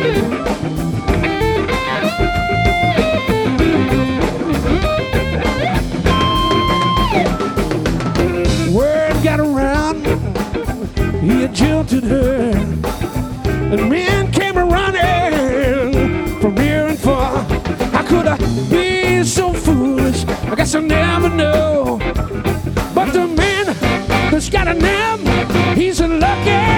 Word got around, he had jilted her, and men came running from near and far. How could I be so foolish? I guess I'll never know. But the man that's got a name, he's a lucky